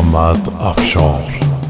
محمد افشار.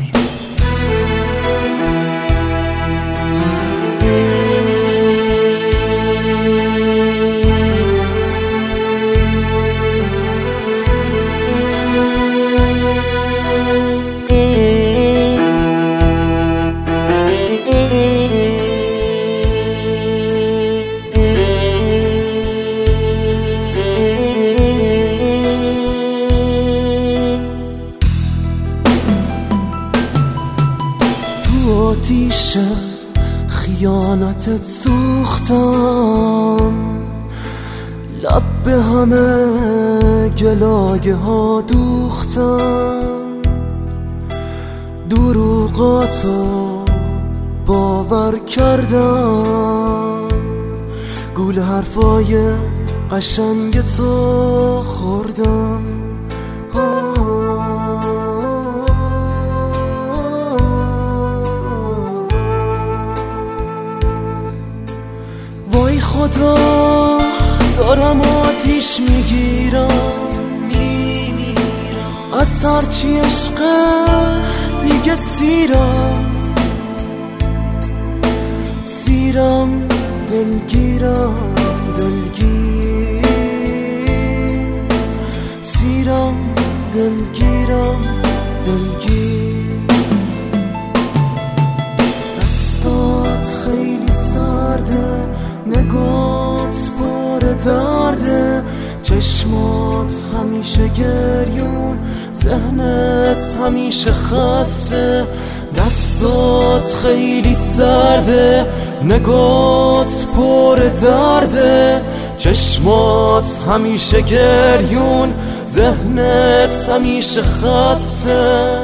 آتیش خیانتت سوختم، لب به همه گلایه ها دوختم، دروغاتو باور کردم، گول حرفای قشنگ تو خوردم. وای خدا دارم آتیش میگیرم، از هرچی عشقه دیگه سیرم، دلگیرم دلگیر، سیرم دلگیرم دلگیر. دستات خیلی سرده، نگات پر درده، چشمات همیشه گریون، ذهنت همیشه خسته. دستات خیلی سرده، نگات پر درده، چشمات همیشه گریون، ذهنت همیشه خسته.